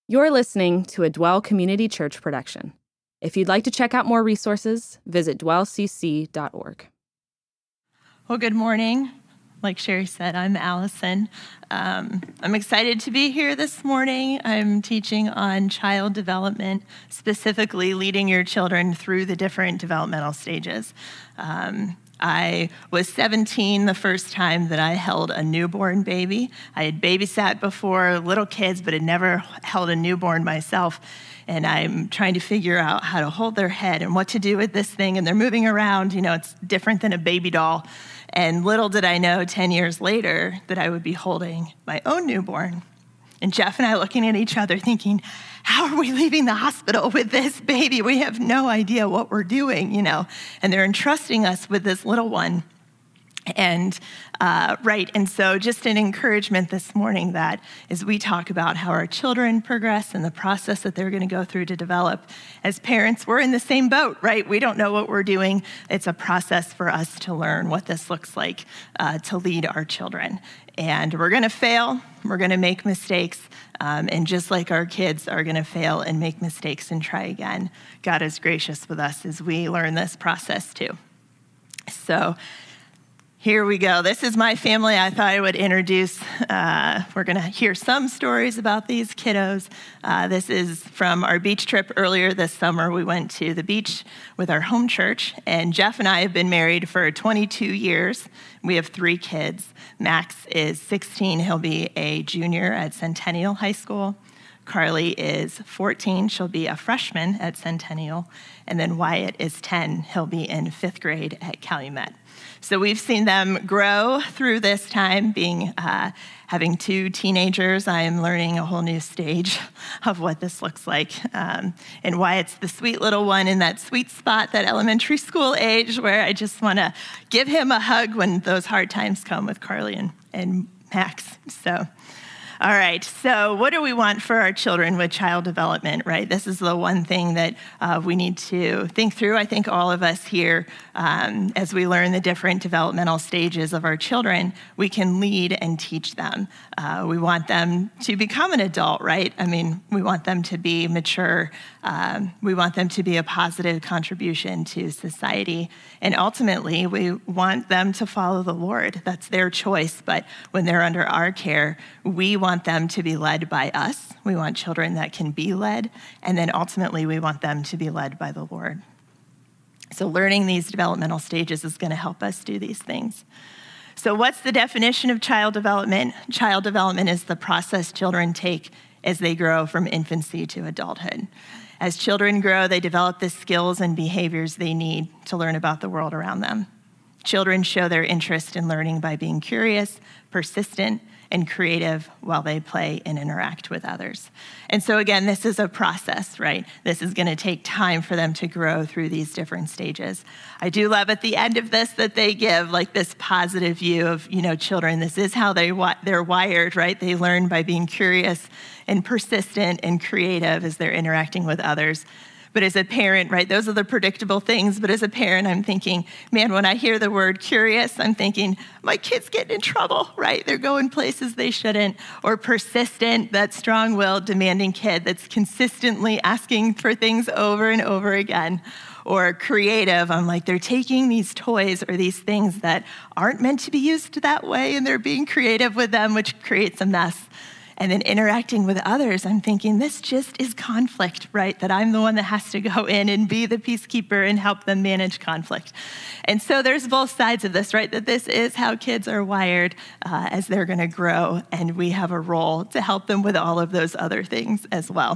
You're listening to a Dwell Community Church production. If you'd like to check out more resources, visit dwellcc.org. Well, good morning. Like Sherry said, I'm Allison. I'm excited to be here this morning. I'm teaching on child development, specifically leading your children through the different developmental stages. I was 17 the first time that I held a newborn baby. I had babysat before little kids, but had never held a newborn myself. And I'm trying to figure out how to hold their head and what to do with this thing. And they're moving around. You know, it's different than a baby doll. And little did I know 10 years later that I would be holding my own newborn. And Jeff and I looking at each other thinking, how are we leaving the hospital with this baby? We have no idea what we're doing, you know. And they're entrusting us with this little one. And and so just an encouragement this morning that as we talk about how our children progress and the process that they're going to go through to develop, as parents, we're in the same boat, right? We don't know what we're doing. It's a process for us to learn what this looks like to lead our children. And we're going to fail. We're going to make mistakes. And just like our kids are going to fail and make mistakes and try again, God is gracious with us as we learn this process too. So here we go. This is my family. I thought I would introduce. We're going to hear some stories about these kiddos. This is from our beach trip earlier this summer. We went to the beach with our home church, and Jeff and I have been married for 22 years. We have 3 kids. Max is 16. He'll be a junior at Centennial High School. Carly is 14. She'll be a freshman at Centennial. And then Wyatt is 10. He'll be in 5th grade at Calumet. So we've seen them grow through this time, having 2 teenagers. I am learning a whole new stage of what this looks like. And Wyatt's the sweet little one in that sweet spot, that elementary school age, where I just want to give him a hug when those hard times come with Carly and Max. So. All right, so what do we want for our children with child development, right? This is the one thing that we need to think through. I think all of us here, as we learn the different developmental stages of our children, we can lead and teach them. We want them to become an adult, right? I mean, we want them to be mature. We want them to be a positive contribution to society. And ultimately, we want them to follow the Lord. That's their choice. But when they're under our care, we want them to be led by us. We want children that can be led. And then ultimately, we want them to be led by the Lord. So learning these developmental stages is going to help us do these things. So what's the definition of child development? Child development is the process children take as they grow from infancy to adulthood. As children grow, they develop the skills and behaviors they need to learn about the world around them. Children show their interest in learning by being curious, persistent, and creative while they play and interact with others. And so again, this is a process, right? This is going to take time for them to grow through these different stages. I do love at the end of this that they give like this positive view of, children. This is how they're wired, right? They learn by being curious and persistent and creative as they're interacting with others. But as a parent, right, those are the predictable things. But as a parent, I'm thinking, man, when I hear the word curious, I'm thinking, my kid's getting in trouble, right? They're going places they shouldn't. Or persistent, that strong-willed, demanding kid that's consistently asking for things over and over again. Or creative, I'm like, they're taking these toys or these things that aren't meant to be used that way, and they're being creative with them, which creates a mess. And then interacting with others, I'm thinking, this just is conflict, right? That I'm the one that has to go in and be the peacekeeper and help them manage conflict. And so there's both sides of this, right? That this is how kids are wired as they're going to grow, and we have a role to help them with all of those other things as well.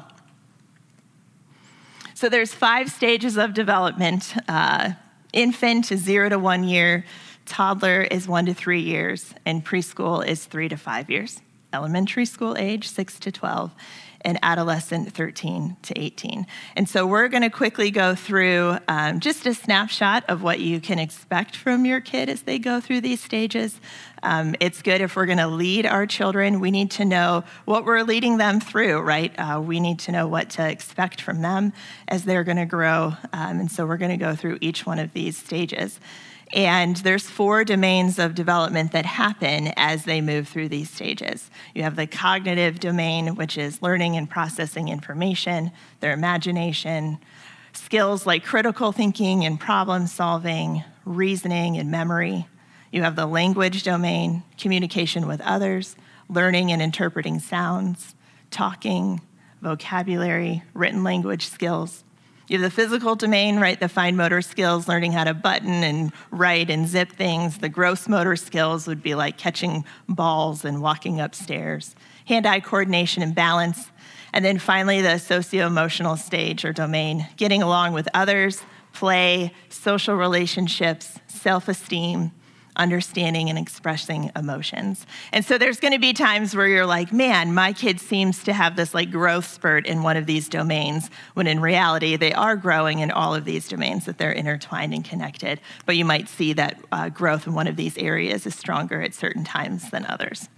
So there's 5 stages of development. Infant is 0 to 1 year, toddler is 1 to 3 years, and preschool is 3 to 5 years. Elementary school age, 6 to 12, and adolescent, 13 to 18. And so we're going to quickly go through just a snapshot of what you can expect from your kid as they go through these stages. It's good if we're going to lead our children, we need to know what we're leading them through, right? We need to know what to expect from them as they're going to grow. And so we're going to go through each one of these stages. And there's 4 domains of development that happen as they move through these stages. You have the cognitive domain, which is learning and processing information, their imagination, skills like critical thinking and problem solving, reasoning and memory. You have the language domain, communication with others, learning and interpreting sounds, talking, vocabulary, written language skills. You have the physical domain, right? The fine motor skills, learning how to button and write and zip things. The gross motor skills would be like catching balls and walking upstairs. Hand-eye coordination and balance. And then finally, the socio-emotional stage or domain, getting along with others, play, social relationships, self-esteem, understanding and expressing emotions. And so there's going to be times where you're like, man, my kid seems to have this like growth spurt in one of these domains, when in reality, they are growing in all of these domains, that they're intertwined and connected. But you might see that growth in one of these areas is stronger at certain times than others.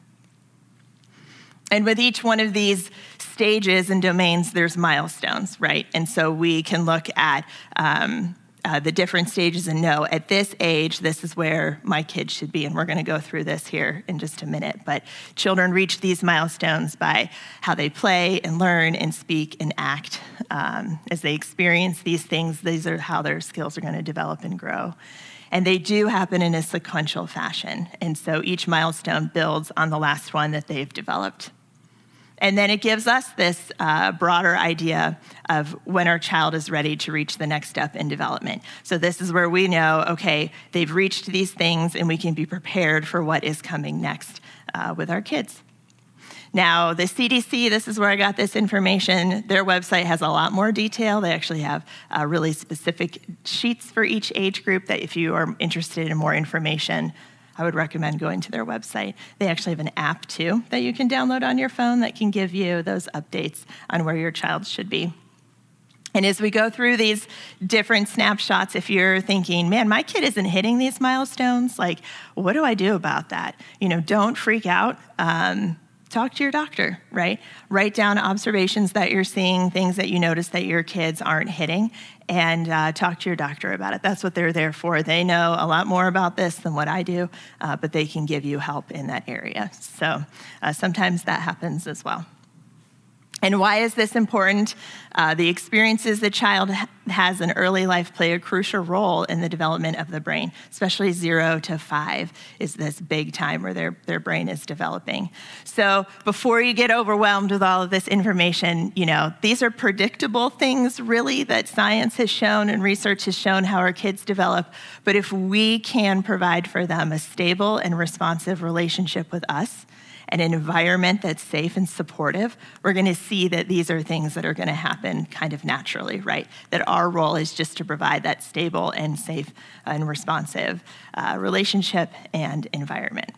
And with each one of these stages and domains, there's milestones, right? And so we can look at the different stages and know at this age, this is where my kid should be. And we're going to go through this here in just a minute. But children reach these milestones by how they play and learn and speak and act. As they experience these things, these are how their skills are going to develop and grow. And they do happen in a sequential fashion. And so each milestone builds on the last one that they've developed. And then it gives us this broader idea of when our child is ready to reach the next step in development. So this is where we know, okay, they've reached these things and we can be prepared for what is coming next with our kids. Now, the CDC, this is where I got this information. Their website has a lot more detail. They actually have really specific sheets for each age group that if you are interested in more information, I would recommend going to their website. They actually have an app, too, that you can download on your phone that can give you those updates on where your child should be. And as we go through these different snapshots, if you're thinking, man, my kid isn't hitting these milestones, like, what do I do about that? Don't freak out. Talk to your doctor, right? Write down observations that you're seeing, things that you notice that your kids aren't hitting, and talk to your doctor about it. That's what they're there for. They know a lot more about this than what I do, but they can give you help in that area. So sometimes that happens as well. And why is this important? The experiences the child has in early life play a crucial role in the development of the brain, especially 0 to 5 is this big time where their brain is developing. So before you get overwhelmed with all of this information, these are predictable things really that science has shown and research has shown how our kids develop. But if we can provide for them a stable and responsive relationship with us, and an environment that's safe and supportive, we're going to see that these are things that are going to happen kind of naturally, right? That our role is just to provide that stable and safe and responsive relationship and environment.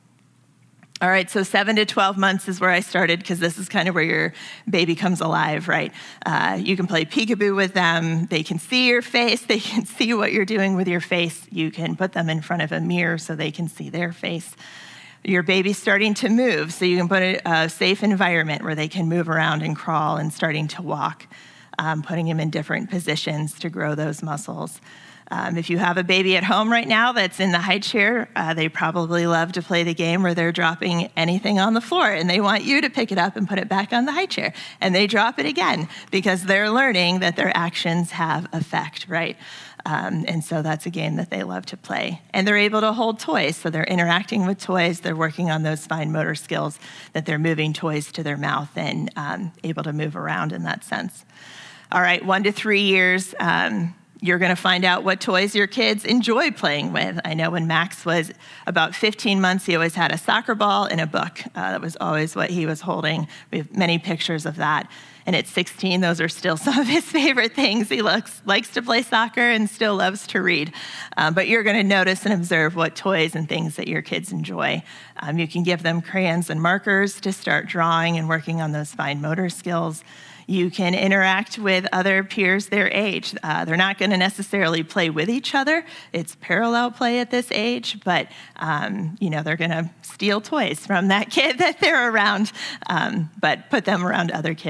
All right, so 7 to 12 months is where I started because this is kind of where your baby comes alive, right? You can play peekaboo with them. They can see your face. They can see what you're doing with your face. You can put them in front of a mirror so they can see their face. Your baby's starting to move, so you can put a safe environment where they can move around and crawl and starting to walk, putting them in different positions to grow those muscles. If you have a baby at home right now that's in the high chair, they probably love to play the game where they're dropping anything on the floor, and they want you to pick it up and put it back on the high chair. And they drop it again because they're learning that their actions have effect, right? And so that's a game that they love to play. And they're able to hold toys, so they're interacting with toys. They're working on those fine motor skills that they're moving toys to their mouth and able to move around in that sense. All right, 1 to 3 years, you're going to find out what toys your kids enjoy playing with. I know when Max was about 15 months, he always had a soccer ball and a book. That was always what he was holding. We have many pictures of that. And at 16, those are still some of his favorite things. He likes to play soccer and still loves to read. But you're going to notice and observe what toys and things that your kids enjoy. You can give them crayons and markers to start drawing and working on those fine motor skills. You can interact with other peers their age. They're not going to necessarily play with each other. It's parallel play at this age, but they're going to steal toys from that kid that they're around, but put them around other kids their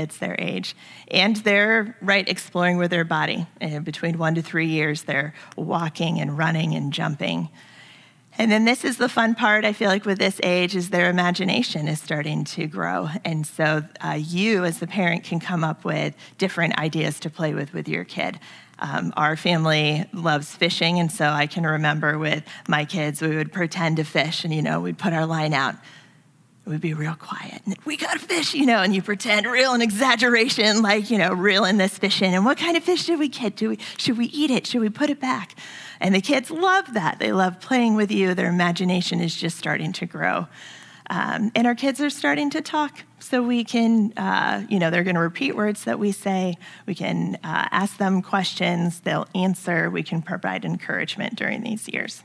age. And they're, exploring with their body. And between 1 to 3 years, they're walking and running and jumping. And then this is the fun part, I feel like, with this age, is their imagination is starting to grow. And so you, as the parent, can come up with different ideas to play with your kid. Our family loves fishing, and so I can remember with my kids, we would pretend to fish, and, we'd put our line out. It would be real quiet. And we got a fish, and you pretend real and exaggeration, reeling this fish in. And what kind of fish did we get? Should we eat it? Should we put it back? And the kids love that. They love playing with you. Their imagination is just starting to grow. And our kids are starting to talk. So we can, they're going to repeat words that we say. We can ask them questions. They'll answer. We can provide encouragement during these years.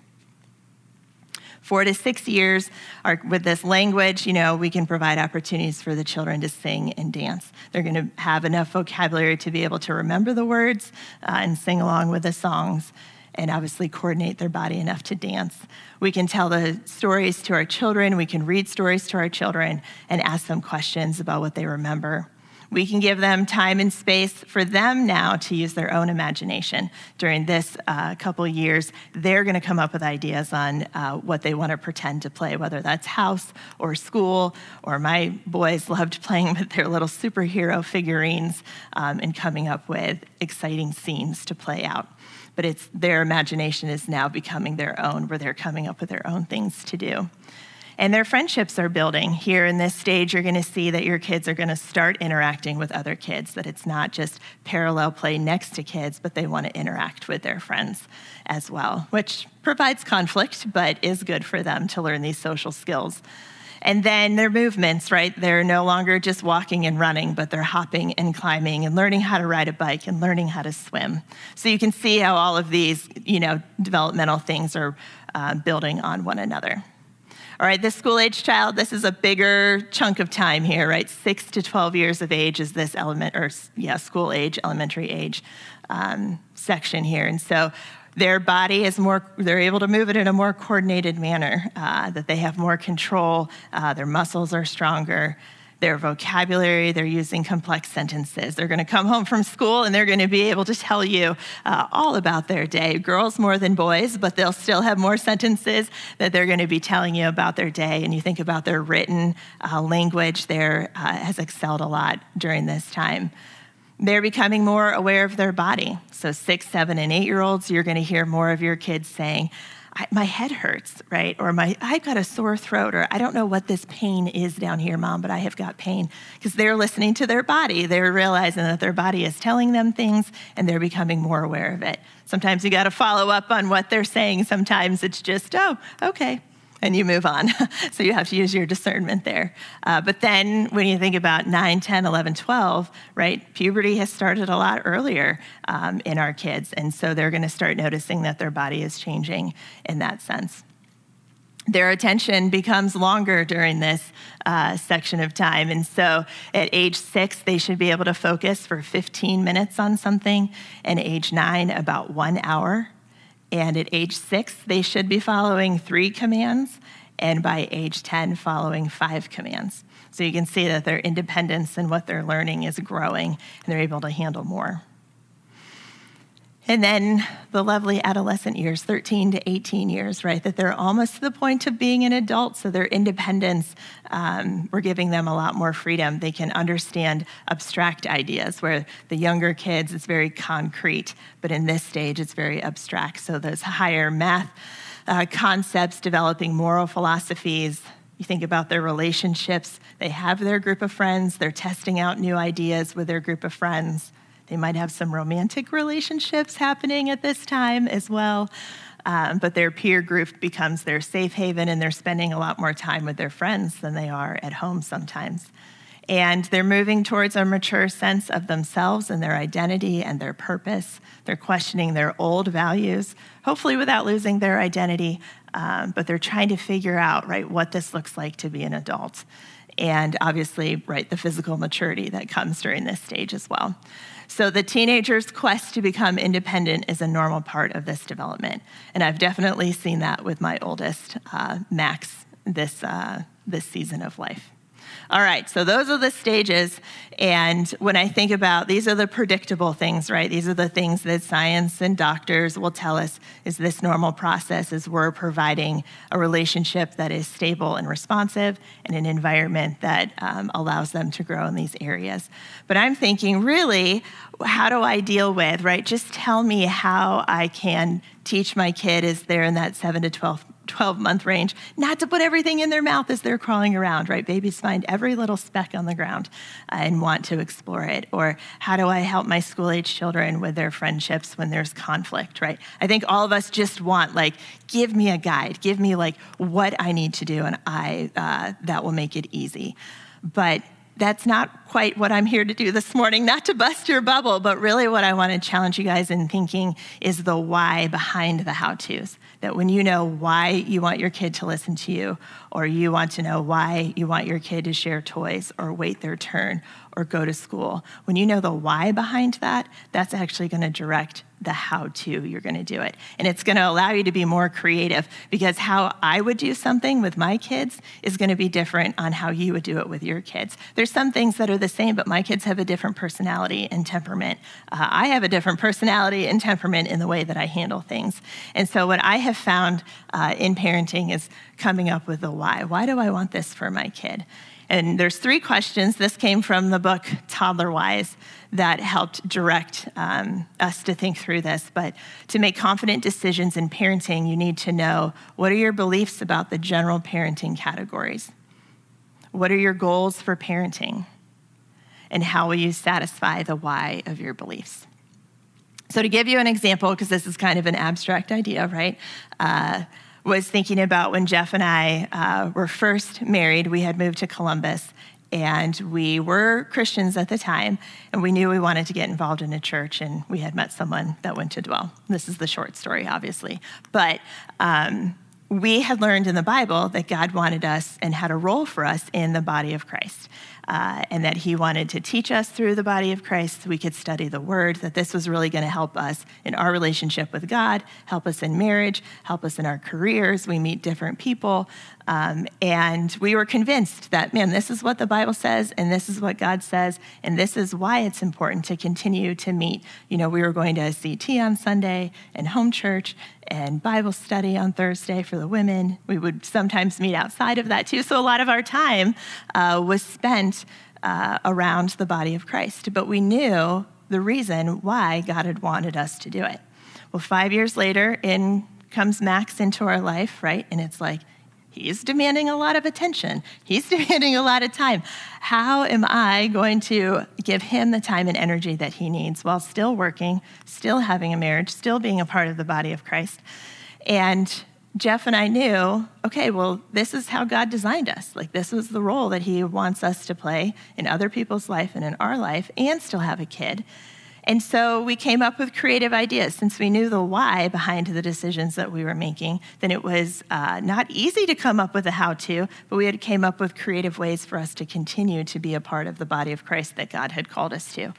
4 to 6 years, with this language, we can provide opportunities for the children to sing and dance. They're going to have enough vocabulary to be able to remember the words and sing along with the songs, and obviously coordinate their body enough to dance. We can tell the stories to our children. We can read stories to our children and ask them questions about what they remember. We can give them time and space for them now to use their own imagination. During this couple years, they're going to come up with ideas on what they want to pretend to play, whether that's house or school, or my boys loved playing with their little superhero figurines and coming up with exciting scenes to play out. But it's their imagination is now becoming their own, where they're coming up with their own things to do. And their friendships are building. Here in this stage, you're going to see that your kids are going to start interacting with other kids, that it's not just parallel play next to kids, but they want to interact with their friends as well, which provides conflict, but is good for them to learn these social skills. And then their movements, They're no longer just walking and running, but they're hopping and climbing and learning how to ride a bike and learning how to swim. So you can see how all of these, developmental things are building on one another. All right, this school-age child, this is a bigger chunk of time here, 6 to 12 years of age is this school age, elementary age section here. And so their body is they're able to move it in a more coordinated manner, that they have more control, their muscles are stronger, their vocabulary, they're using complex sentences. They're going to come home from school and they're going to be able to tell you all about their day. Girls more than boys, but they'll still have more sentences that they're going to be telling you about their day. And you think about their written language there has excelled a lot during this time. They're becoming more aware of their body. So 6, 7, and 8-year-olds, you're going to hear more of your kids saying, my head hurts, Or I've got a sore throat, or I don't know what this pain is down here, Mom, but I have got pain. Because they're listening to their body. They're realizing that their body is telling them things, and they're becoming more aware of it. Sometimes you got to follow up on what they're saying. Sometimes it's just, oh, okay, and you move on. So you have to use your discernment there. But then when you think about 9, 10, 11, 12, puberty has started a lot earlier in our kids. And so they're going to start noticing that their body is changing in that sense. Their attention becomes longer during this section of time. And so at age 6, they should be able to focus for 15 minutes on something, and age 9, about 1 hour. And at age 6, they should be following 3 commands, and by age 10, following 5 commands. So you can see that their independence and what they're learning is growing, and they're able to handle more. And then the lovely adolescent years, 13 to 18 years, that they're almost to the point of being an adult, so their independence, we're giving them a lot more freedom. They can understand abstract ideas, where the younger kids, it's very concrete, but in this stage, it's very abstract. So those higher math concepts, developing moral philosophies. You think about their relationships. They have their group of friends. They're testing out new ideas with their group of friends. They might have some romantic relationships happening at this time as well, but their peer group becomes their safe haven, and they're spending a lot more time with their friends than they are at home sometimes. And they're moving towards a mature sense of themselves and their identity and their purpose. They're questioning their old values, hopefully without losing their identity, but they're trying to figure out, what this looks like to be an adult. And obviously, the physical maturity that comes during this stage as well. So the teenager's quest to become independent is a normal part of this development. And I've definitely seen that with my oldest, Max, this season of life. All right, so those are the stages. And when I think about, these are the predictable things, right? These are the things that science and doctors will tell us is this normal process as we're providing a relationship that is stable and responsive and an environment that allows them to grow in these areas. But I'm thinking, really, how do I deal with, right? Just tell me how I can teach my kid as they're in that 7 to 12-month range, not to put everything in their mouth as they're crawling around, right? Babies find every little speck on the ground and want to explore it. Or how do I help my school-age children with their friendships when there's conflict, right? I think all of us just want, give me a guide, give me what I need to do, and that will make it easy. But that's not quite what I'm here to do this morning, not to bust your bubble, but really what I want to challenge you guys in thinking is the why behind the how-tos. That when you know why you want your kid to listen to you, or you want to know why you want your kid to share toys or wait their turn or go to school, when you know the why behind that, that's actually going to direct the how-to you're going to do it. And it's going to allow you to be more creative, because how I would do something with my kids is going to be different on how you would do it with your kids. There's some things that are the same, but my kids have a different personality and temperament. I have a different personality and temperament in the way that I handle things. And so what I have found in parenting is coming up with the why. Why do I want this for my kid? And there's 3 questions. This came from the book Toddler Wise that helped direct us to think through this. But to make confident decisions in parenting, you need to know, what are your beliefs about the general parenting categories? What are your goals for parenting? And how will you satisfy the why of your beliefs? So to give you an example, because this is kind of an abstract idea, right? Was thinking about when Jeff and I were first married. We had moved to Columbus, and we were Christians at the time, and we knew we wanted to get involved in a church, and we had met someone that went to Dwell. This is the short story, obviously. But we had learned in the Bible that God wanted us and had a role for us in the body of Christ. And that he wanted to teach us through the body of Christ so we could study the word, that this was really going to help us in our relationship with God, help us in marriage, help us in our careers. We meet different people. And we were convinced that, man, this is what the Bible says, and this is what God says, and this is why it's important to continue to meet. We were going to CT on Sunday and home church and Bible study on Thursday for the women. We would sometimes meet outside of that too. So a lot of our time was spent around the body of Christ. But we knew the reason why God had wanted us to do it. Well, 5 years later, in comes Max into our life, right? And it's like, he's demanding a lot of attention. He's demanding a lot of time. How am I going to give him the time and energy that he needs while still working, still having a marriage, still being a part of the body of Christ? And Jeff and I knew, okay, well, this is how God designed us. This was the role that he wants us to play in other people's life and in our life, and still have a kid. And so we came up with creative ideas. Since we knew the why behind the decisions that we were making, then it was not easy to come up with a how-to, but we had came up with creative ways for us to continue to be a part of the body of Christ that God had called us to.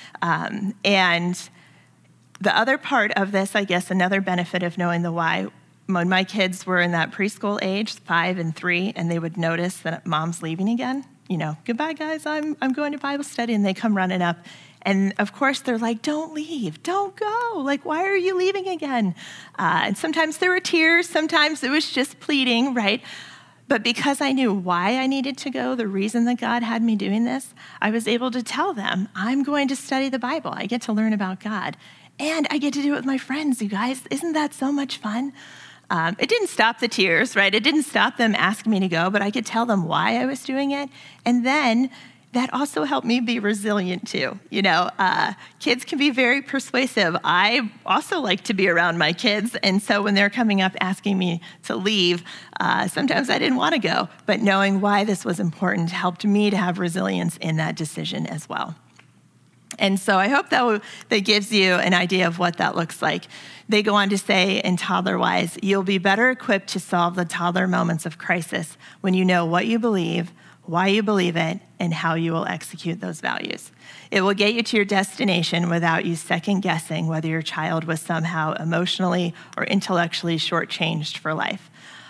And the other part of this, I guess, another benefit of knowing the why, when my kids were in that preschool age, 5 and 3, and they would notice that mom's leaving again, goodbye, guys, I'm going to Bible study, and they come running up. And of course, they're like, don't leave, don't go. Why are you leaving again? And sometimes there were tears, sometimes it was just pleading, right? But because I knew why I needed to go, the reason that God had me doing this, I was able to tell them, I'm going to study the Bible. I get to learn about God. And I get to do it with my friends, you guys. Isn't that so much fun? It didn't stop the tears, right? It didn't stop them asking me to go, but I could tell them why I was doing it. And then that also helped me be resilient too. Kids can be very persuasive. I also like to be around my kids. And so when they're coming up asking me to leave, sometimes I didn't want to go, but knowing why this was important helped me to have resilience in that decision as well. And so I hope that gives you an idea of what that looks like. They go on to say in Toddler Wise, you'll be better equipped to solve the toddler moments of crisis when you know what you believe, why you believe it, and how you will execute those values. It will get you to your destination without you second guessing whether your child was somehow emotionally or intellectually shortchanged for life.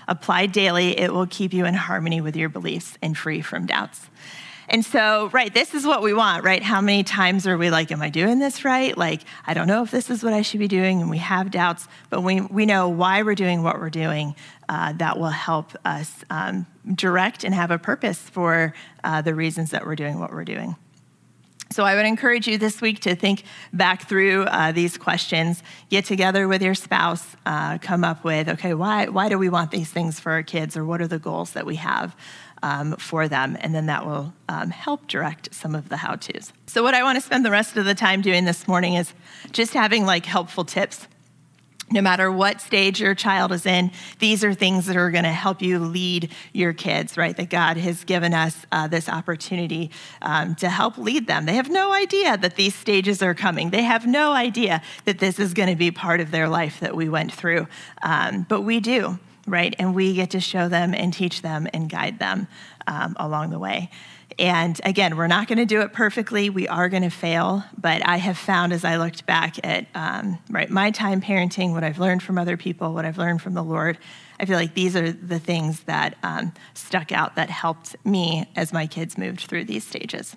Applied daily, it will keep you in harmony with your beliefs and free from doubts. And so, right, this is what we want, right? How many times are we like, am I doing this right? Like, I don't know if this is what I should be doing, and we have doubts, but we know why we're doing what we're doing. That will help us direct and have a purpose for the reasons that we're doing what we're doing. So I would encourage you this week to think back through these questions, get together with your spouse, come up with, okay, why do we want these things for our kids, or what are the goals that we have for them? And then that will help direct some of the how-tos. So what I want to spend the rest of the time doing this morning is just having like helpful tips. No matter what stage your child is in, these are things that are going to help you lead your kids, right? That God has given us this opportunity to help lead them. They have no idea that these stages are coming. They have no idea that this is going to be part of their life that we went through. But we do, right? And we get to show them and teach them and guide them along the way. And again, we're not going to do it perfectly. We are going to fail. But I have found as I looked back at my time parenting, what I've learned from other people, what I've learned from the Lord, I feel like these are the things that stuck out that helped me as my kids moved through these stages.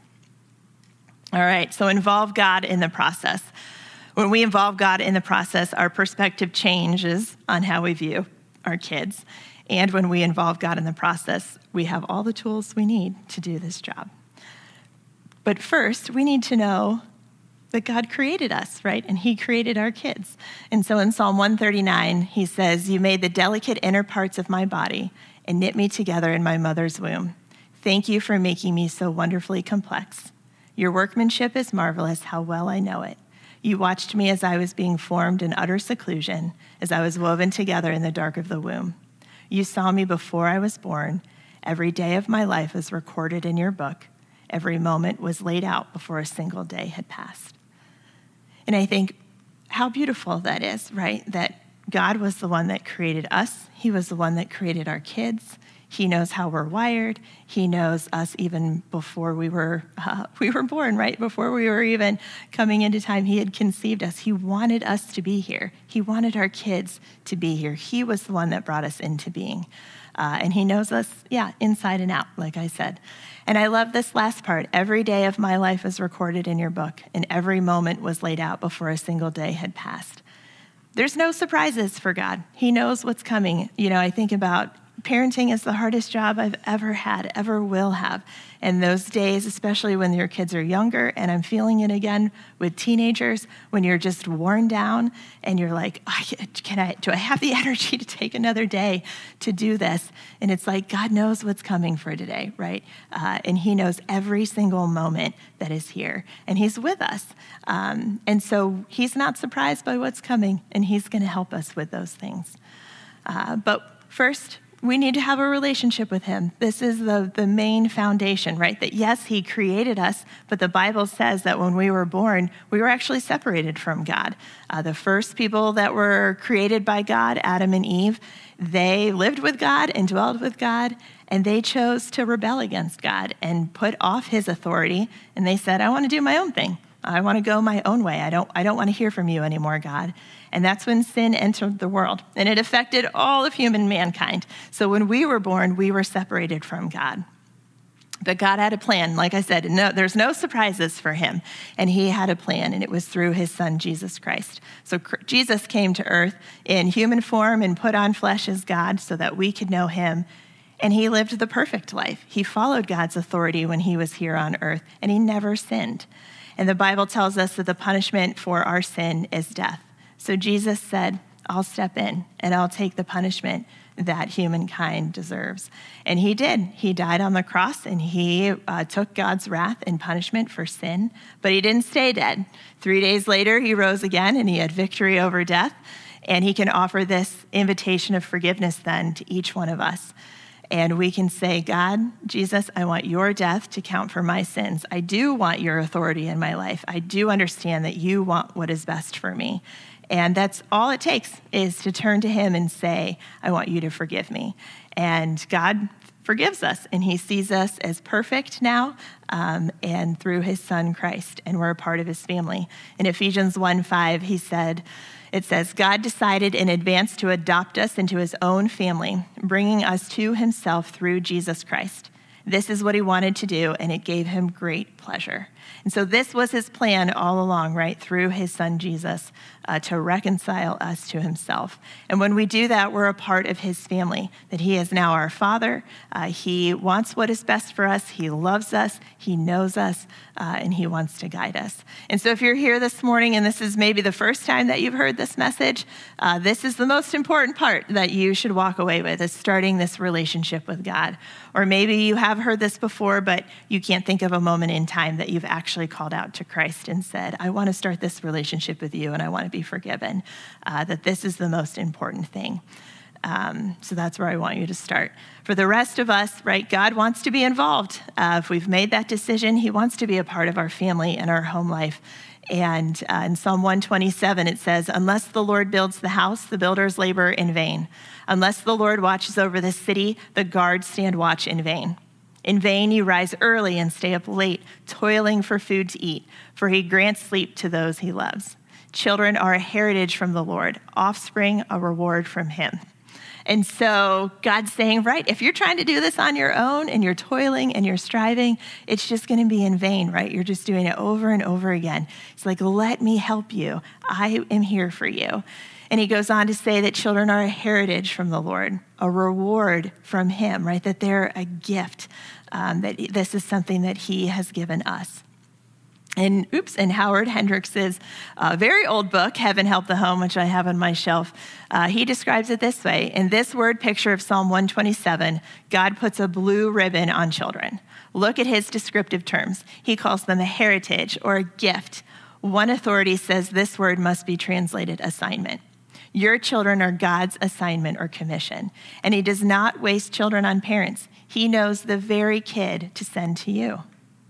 All right, so involve God in the process. When we involve God in the process, our perspective changes on how we view our kids. And when we involve God in the process, we have all the tools we need to do this job. But first, we need to know that God created us, right? And he created our kids. And so in Psalm 139, he says, "You made the delicate inner parts of my body and knit me together in my mother's womb. Thank you for making me so wonderfully complex. Your workmanship is marvelous, how well I know it. You watched me as I was being formed in utter seclusion, as I was woven together in the dark of the womb. You saw me before I was born. Every day of my life is recorded in your book. Every moment was laid out before a single day had passed." And I think how beautiful that is, right? That God was the one that created us. He was the one that created our kids. He knows how we're wired. He knows us even before we were born, right? Before we were even coming into time, he had conceived us. He wanted us to be here. He wanted our kids to be here. He was the one that brought us into being. And he knows us, inside and out, like I said. And I love this last part. Every day of my life is recorded in your book, and every moment was laid out before a single day had passed. There's no surprises for God. He knows what's coming. I think about parenting is the hardest job I've ever had, ever will have. And those days, especially when your kids are younger, and I'm feeling it again with teenagers, when you're just worn down and you're like, do I have the energy to take another day to do this? And it's like, God knows what's coming for today, right? And he knows every single moment that is here, and he's with us. And so he's not surprised by what's coming, and he's going to help us with those things. But first, we need to have a relationship with him. This is the main foundation, right? That yes, he created us, but the Bible says that when we were born, we were actually separated from God. The first people that were created by God, Adam and Eve, they lived with God and dwelled with God, and they chose to rebel against God and put off his authority, and they said, I want to do my own thing. I want to go my own way. I don't want to hear from you anymore, God. And that's when sin entered the world, and it affected all of human mankind. So when we were born, we were separated from God. But God had a plan. Like I said, there's no surprises for him. And he had a plan, and it was through his son, Jesus Christ. So Jesus came to earth in human form and put on flesh as God so that we could know him. And he lived the perfect life. He followed God's authority when he was here on earth, and he never sinned. And the Bible tells us that the punishment for our sin is death. So Jesus said, I'll step in and I'll take the punishment that humankind deserves. And he did. He died on the cross, and he took God's wrath and punishment for sin, but he didn't stay dead. 3 days later, he rose again, and he had victory over death. And he can offer this invitation of forgiveness then to each one of us. And we can say, God, Jesus, I want your death to count for my sins. I do want your authority in my life. I do understand that you want what is best for me. And that's all it takes, is to turn to him and say, I want you to forgive me. And God forgives us, and he sees us as perfect now, and through his son Christ, and we're a part of his family. In Ephesians 1:5, it says, God decided in advance to adopt us into his own family, bringing us to himself through Jesus Christ. This is what he wanted to do, and it gave him great pleasure. And so this was his plan all along, right, through his son Jesus, to reconcile us to himself. And when we do that, we're a part of his family, that he is now our father. He wants what is best for us. He loves us. He knows us, and he wants to guide us. And so if you're here this morning and this is maybe the first time that you've heard this message, this is the most important part that you should walk away with, is starting this relationship with God. Or maybe you have heard this before, but you can't think of a moment in time that you've actually called out to Christ and said, I want to start this relationship with you, and I want to be forgiven, that this is the most important thing. So that's where I want you to start. For the rest of us, right, God wants to be involved. If we've made that decision, he wants to be a part of our family and our home life. And in Psalm 127, it says, unless the Lord builds the house, the builders labor in vain. Unless the Lord watches over the city, the guards stand watch in vain. In vain you rise early and stay up late, toiling for food to eat, for he grants sleep to those he loves. Children are a heritage from the Lord, offspring a reward from him. And so God's saying, right, if you're trying to do this on your own and you're toiling and you're striving, it's just going to be in vain, right? You're just doing it over and over again. It's like, let me help you. I am here for you. And he goes on to say that children are a heritage from the Lord, a reward from him, right? That they're a gift, that this is something that he has given us. And Howard Hendricks' very old book, Heaven Help the Home, which I have on my shelf, he describes it this way. In this word picture of Psalm 127, God puts a blue ribbon on children. Look at his descriptive terms. He calls them a heritage or a gift. One authority says this word must be translated assignment. Your children are God's assignment or commission, and he does not waste children on parents. He knows the very kid to send to you.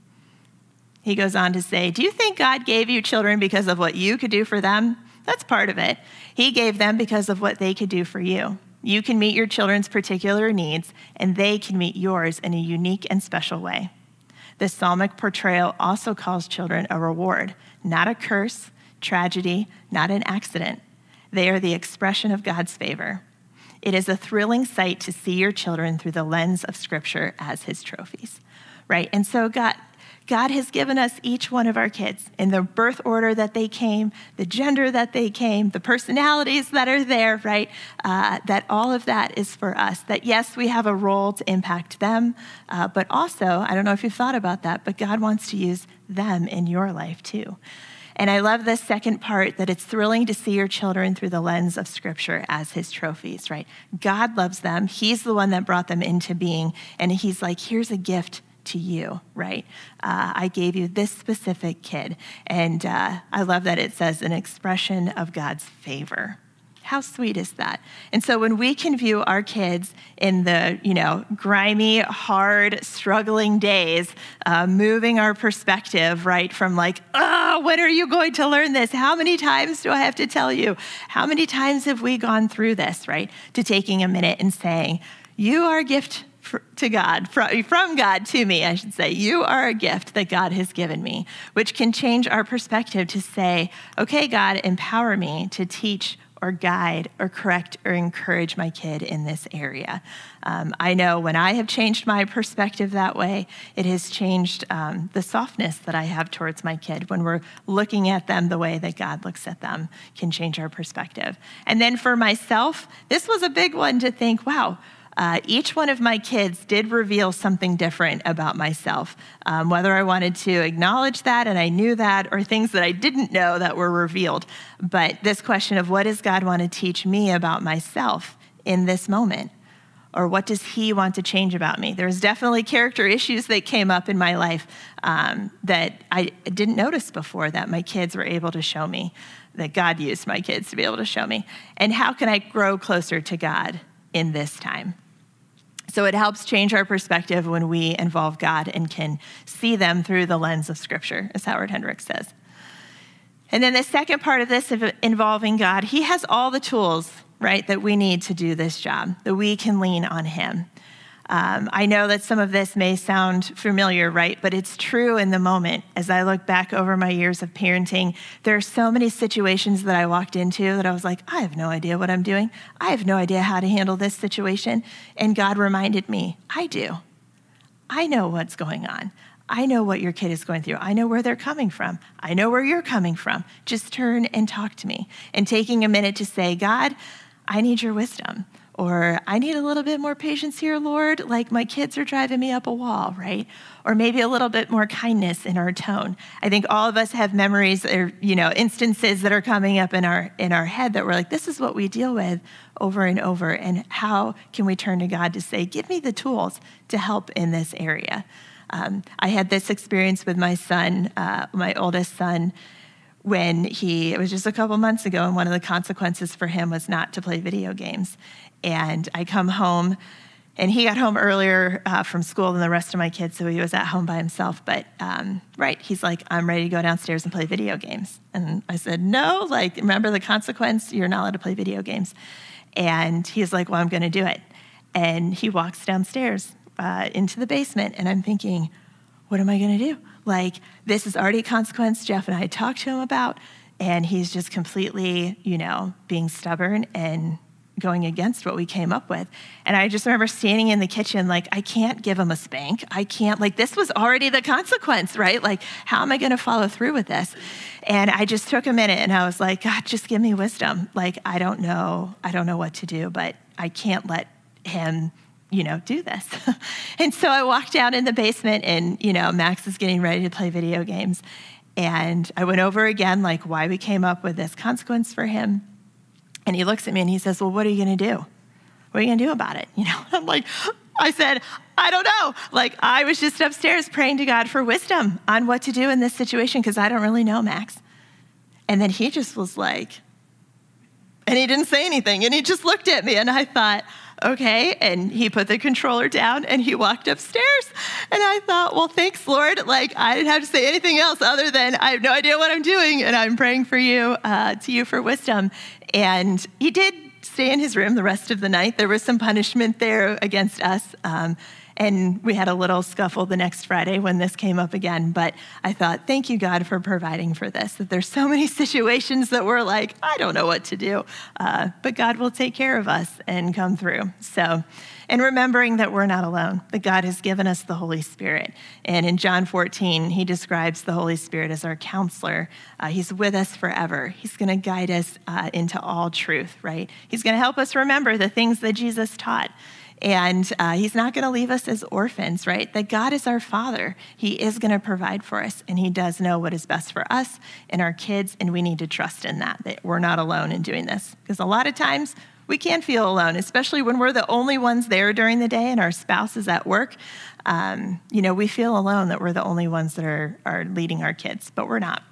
He goes on to say, do you think God gave you children because of what you could do for them? That's part of it. He gave them because of what they could do for you. You can meet your children's particular needs, and they can meet yours in a unique and special way. The psalmic portrayal also calls children a reward, not a curse, tragedy, not an accident. They are the expression of God's favor. It is a thrilling sight to see your children through the lens of Scripture as his trophies, right? And so God has given us each one of our kids in the birth order that they came, the gender that they came, the personalities that are there, right? That all of that is for us. That yes, we have a role to impact them, but also, I don't know if you've thought about that, but God wants to use them in your life too. And I love this second part, that it's thrilling to see your children through the lens of Scripture as his trophies, right? God loves them. He's the one that brought them into being. And he's like, here's a gift to you, right? I gave you this specific kid. And I love that it says an expression of God's favor. How sweet is that? And so when we can view our kids in the, grimy, hard, struggling days, moving our perspective, right, from like, when are you going to learn this? How many times do I have to tell you? How many times have we gone through this, right? To taking a minute and saying, you are a gift to God, from God to me, I should say. You are a gift that God has given me, which can change our perspective to say, okay, God, empower me to teach or guide or correct or encourage my kid in this area. I know when I have changed my perspective that way, it has changed the softness that I have towards my kid. When we're looking at them the way that God looks at them can change our perspective. And then for myself, this was a big one to think, wow, each one of my kids did reveal something different about myself, whether I wanted to acknowledge that and I knew that, or things that I didn't know that were revealed. But this question of what does God want to teach me about myself in this moment? Or what does he want to change about me? There's definitely character issues that came up in my life that I didn't notice before, that my kids were able to show me, that God used my kids to be able to show me. And how can I grow closer to God in this time? So it helps change our perspective when we involve God and can see them through the lens of Scripture, as Howard Hendricks says. And then the second part of this, of involving God, he has all the tools, right, that we need to do this job, that we can lean on him. I know that some of this may sound familiar, right? But it's true in the moment. As I look back over my years of parenting, there are so many situations that I walked into that I was like, I have no idea what I'm doing. I have no idea how to handle this situation. And God reminded me, I do. I know what's going on. I know what your kid is going through. I know where they're coming from. I know where you're coming from. Just turn and talk to me. And taking a minute to say, God, I need your wisdom. Or I need a little bit more patience here, Lord. Like my kids are driving me up a wall, right? Or maybe a little bit more kindness in our tone. I think all of us have memories or, instances that are coming up in our head that we're like, this is what we deal with over and over. And how can we turn to God to say, give me the tools to help in this area? I had this experience with my son, my oldest son, when it was just a couple months ago, and one of the consequences for him was not to play video games. And I come home, and he got home earlier from school than the rest of my kids, so he was at home by himself. But, he's like, I'm ready to go downstairs and play video games. And I said, no, remember the consequence? You're not allowed to play video games. And he's like, well, I'm going to do it. And he walks downstairs into the basement, and I'm thinking, what am I going to do? This is already a consequence Jeff and I talked to him about, and he's just completely, being stubborn and going against what we came up with. And I just remember standing in the kitchen, I can't give him a spank. I can't, this was already the consequence, right? How am I going to follow through with this? And I just took a minute, and I was like, God, just give me wisdom. I don't know what to do, but I can't let him do this. And so I walked down in the basement, and, Max is getting ready to play video games. And I went over again, why we came up with this consequence for him. And he looks at me and he says, well, what are you going to do? What are you going to do about it? I'm like, I said, I don't know. I was just upstairs praying to God for wisdom on what to do in this situation because I don't really know, Max. And then he just was like, and he didn't say anything. And he just looked at me, and I thought, okay. And he put the controller down and he walked upstairs. And I thought, well, thanks, Lord. I didn't have to say anything else other than I have no idea what I'm doing. And I'm praying for you, to you for wisdom. And he did stay in his room the rest of the night. There was some punishment there against us. And we had a little scuffle the next Friday when this came up again. But I thought, thank you, God, for providing for this, that there's so many situations that we're like, I don't know what to do. But God will take care of us and come through. So, and remembering that we're not alone, that God has given us the Holy Spirit. And in John 14, he describes the Holy Spirit as our counselor. He's with us forever. He's going to guide us into all truth, right? He's going to help us remember the things that Jesus taught. And he's not going to leave us as orphans, right? That God is our Father. He is going to provide for us, and he does know what is best for us and our kids, and we need to trust in that we're not alone in doing this. Because a lot of times we can feel alone, especially when we're the only ones there during the day and our spouse is at work. We feel alone that we're the only ones that are leading our kids, but we're not.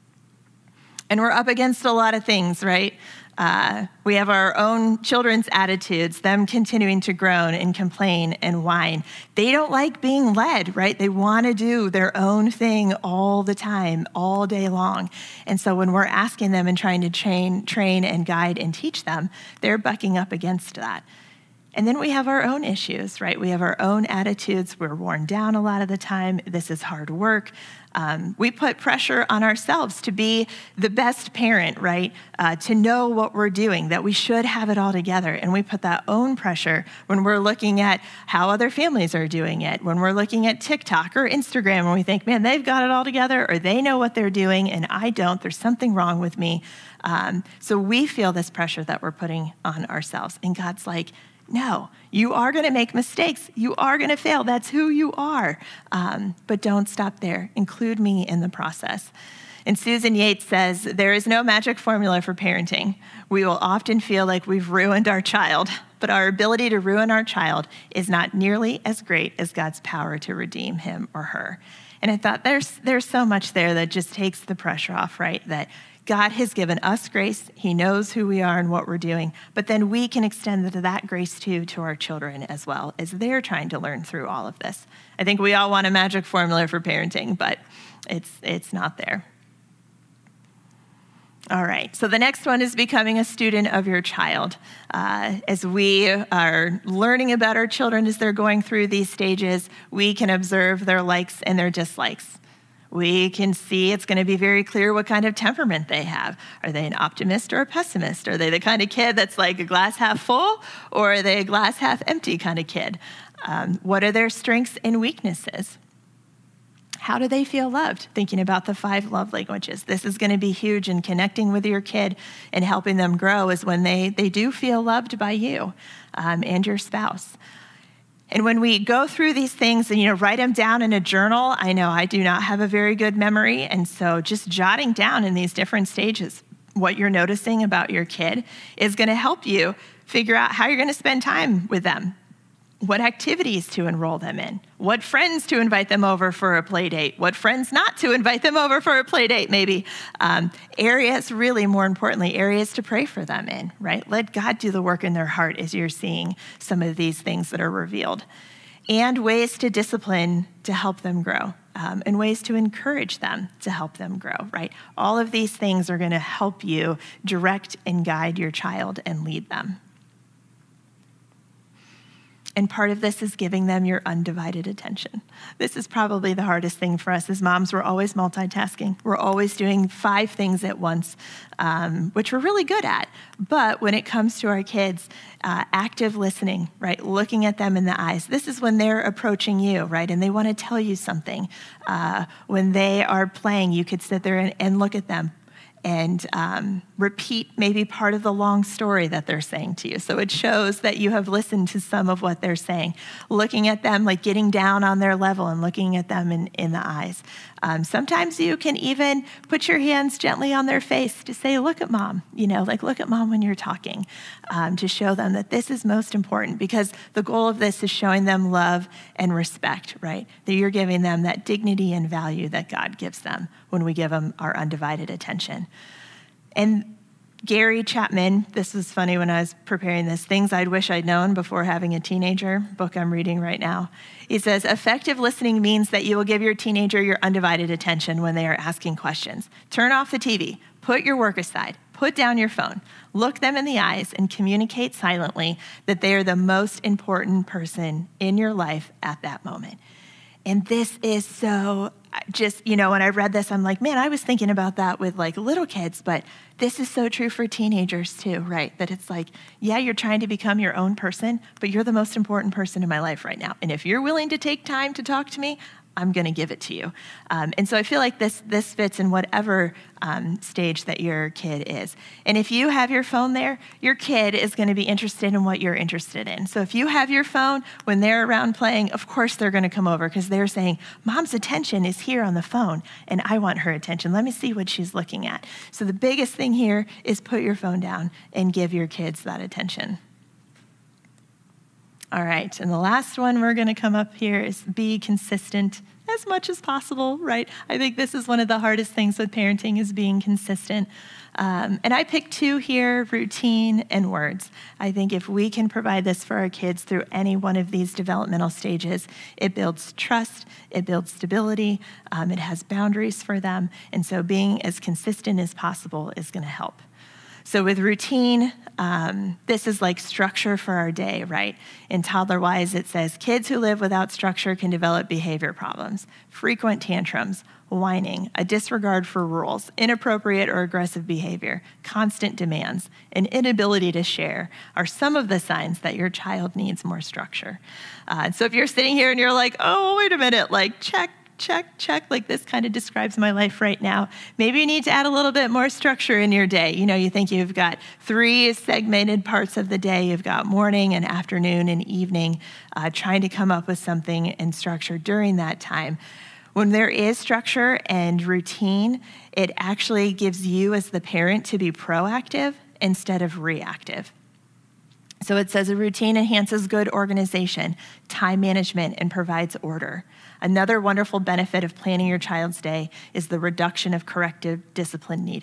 And we're up against a lot of things, right? We have our own children's attitudes, them continuing to groan and complain and whine. They don't like being led, right? They want to do their own thing all the time, all day long. And so when we're asking them and trying to train and guide and teach them, they're bucking up against that. And then we have our own issues, right? We have our own attitudes. We're worn down a lot of the time. This is hard work. We put pressure on ourselves to be the best parent, right? To know what we're doing, that we should have it all together. And we put that own pressure when we're looking at how other families are doing it, when we're looking at TikTok or Instagram, and we think, man, they've got it all together, or they know what they're doing, and I don't. There's something wrong with me. So we feel this pressure that we're putting on ourselves. And God's like, no, you are going to make mistakes. You are going to fail. That's who you are. But don't stop there. Include me in the process. And Susan Yates says, there is no magic formula for parenting. We will often feel like we've ruined our child, but our ability to ruin our child is not nearly as great as God's power to redeem him or her. And I thought there's so much there that just takes the pressure off, right? That God has given us grace. He knows who we are and what we're doing. But then we can extend that grace to our children as well as they're trying to learn through all of this. I think we all want a magic formula for parenting, but it's not there. All right, so the next one is becoming a student of your child. As we are learning about our children as they're going through these stages, we can observe their likes and their dislikes. We can see it's going to be very clear what kind of temperament they have. Are they an optimist or a pessimist? Are they the kind of kid that's like a glass half full, or are they a glass half empty kind of kid? What are their strengths and weaknesses? How do they feel loved? Thinking about the 5 love languages. This is going to be huge in connecting with your kid and helping them grow is when they do feel loved by you and your spouse. And when we go through these things and, write them down in a journal, I know I do not have a very good memory. And so just jotting down in these different stages what you're noticing about your kid is going to help you figure out how you're going to spend time with them, what activities to enroll them in, what friends to invite them over for a play date, what friends not to invite them over for a play date maybe. Areas, really more importantly, areas to pray for them in, right? Let God do the work in their heart as you're seeing some of these things that are revealed. And ways to discipline to help them grow, and ways to encourage them to help them grow, right? All of these things are going to help you direct and guide your child and lead them. And part of this is giving them your undivided attention. This is probably the hardest thing for us as moms. We're always multitasking. We're always doing 5 things at once, which we're really good at. But when it comes to our kids, active listening, right? Looking at them in the eyes. This is when they're approaching you, right? And they want to tell you something. When they are playing, you could sit there and look at them and repeat maybe part of the long story that they're saying to you. So it shows that you have listened to some of what they're saying. Looking at them, like getting down on their level and looking at them in the eyes. Sometimes you can even put your hands gently on their face to say, look at mom, look at mom when you're talking, to show them that this is most important, because the goal of this is showing them love and respect, right? That you're giving them that dignity and value that God gives them when we give them our undivided attention. And Gary Chapman, this was funny when I was preparing this, Things I'd Wish I'd Known Before Having a Teenager, book I'm reading right now. He says, effective listening means that you will give your teenager your undivided attention when they are asking questions. Turn off the TV, put your work aside, put down your phone, look them in the eyes and communicate silently that they are the most important person in your life at that moment. And this is so just, when I read this, I'm like, man, I was thinking about that with like little kids, but this is so true for teenagers too, right? That it's like, yeah, you're trying to become your own person, but you're the most important person in my life right now. And if you're willing to take time to talk to me, I'm going to give it to you. And so I feel like this fits in whatever stage that your kid is. And if you have your phone there, your kid is going to be interested in what you're interested in. So if you have your phone, when they're around playing, of course they're going to come over because they're saying, mom's attention is here on the phone and I want her attention. Let me see what she's looking at. So the biggest thing here is put your phone down and give your kids that attention. All right, and the last one we're going to come up here is be consistent as much as possible, right? I think this is one of the hardest things with parenting is being consistent. And I picked 2 here, routine and words. I think if we can provide this for our kids through any one of these developmental stages, it builds trust, it builds stability, it has boundaries for them, and so being as consistent as possible is going to help. So with routine, this is like structure for our day, right? In Toddler Wise, it says, kids who live without structure can develop behavior problems, frequent tantrums, whining, a disregard for rules, inappropriate or aggressive behavior, constant demands, an inability to share are some of the signs that your child needs more structure. So if you're sitting here and you're like, oh, wait a minute, like check, like this kind of describes my life right now. Maybe you need to add a little bit more structure in your day. You think you've got 3 segmented parts of the day. You've got morning and afternoon and evening, trying to come up with something in structure during that time. When there is structure and routine, it actually gives you as the parent to be proactive instead of reactive. So it says a routine enhances good organization, time management, and provides order. Another wonderful benefit of planning your child's day is the reduction of corrective discipline needed.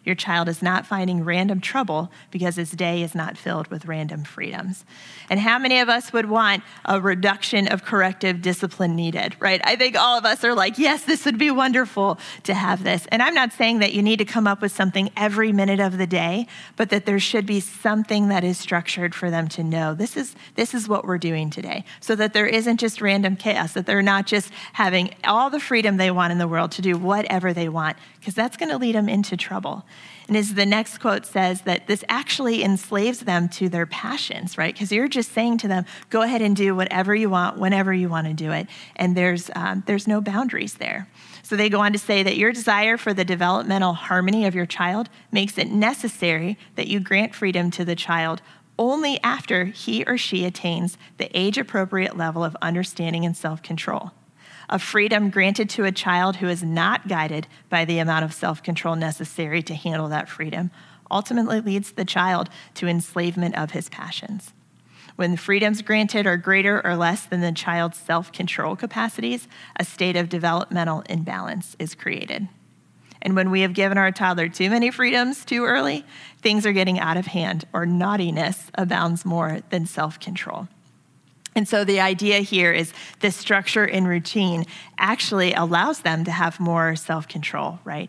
Your child is not finding random trouble because his day is not filled with random freedoms. And how many of us would want a reduction of corrective discipline needed, right? I think all of us are like, yes, this would be wonderful to have this. And I'm not saying that you need to come up with something every minute of the day, but that there should be something that is structured for them to know this is what we're doing today, so that there isn't just random chaos, that they're not just having all the freedom they want in the world to do whatever they want, because that's going to lead them into trouble. And as the next quote says, that this actually enslaves them to their passions, right? Because you're just saying to them, go ahead and do whatever you want, whenever you want to do it. And there's no boundaries there. So they go on to say that your desire for the developmental harmony of your child makes it necessary that you grant freedom to the child only after he or she attains the age-appropriate level of understanding and self-control. A freedom granted to a child who is not guided by the amount of self-control necessary to handle that freedom ultimately leads the child to enslavement of his passions. When the freedoms granted are greater or less than the child's self-control capacities, a state of developmental imbalance is created. And when we have given our toddler too many freedoms too early, things are getting out of hand, or naughtiness abounds more than self-control. And so the idea here is this structure and routine actually allows them to have more self-control, right?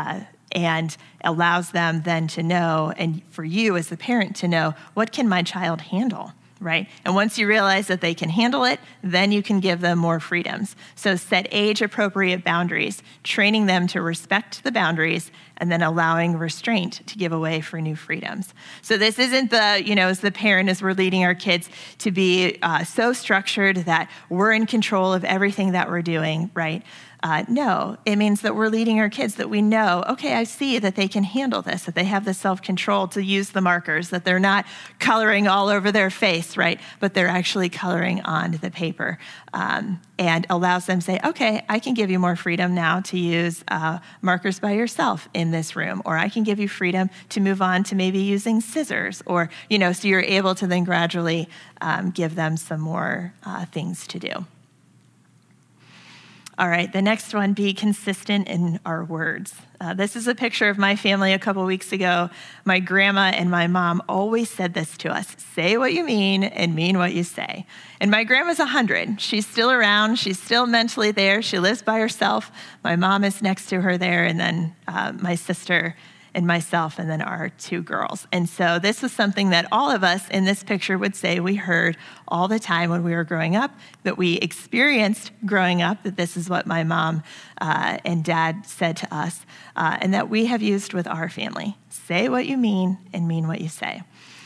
And allows them then to know, and for you as the parent to know, what can my child handle, right? And once you realize that they can handle it, then you can give them more freedoms. So set age-appropriate boundaries, training them to respect the boundaries, and then allowing restraint to give away for new freedoms. So this isn't as the parent, as we're leading our kids, to be so structured that we're in control of everything that we're doing, right? No, it means that we're leading our kids, that we know, okay, I see that they can handle this, that they have the self-control to use the markers, that they're not coloring all over their face, right? But they're actually coloring on the paper, and allows them to say, okay, I can give you more freedom now to use markers by yourself in this room, or I can give you freedom to move on to maybe using scissors, or, so you're able to then gradually give them some more things to do. All right, the next one, be consistent in our words. This is a picture of my family a couple weeks ago. My grandma and my mom always said this to us: say what you mean and mean what you say. And my grandma's 100. She's still around. She's still mentally there. She lives by herself. My mom is next to her there, and then my sister and myself, and then our two girls. And so this was something that all of us in this picture would say we heard all the time when we were growing up, that we experienced growing up, that this is what my mom and dad said to us, and that we have used with our family. Say what you mean and mean what you say.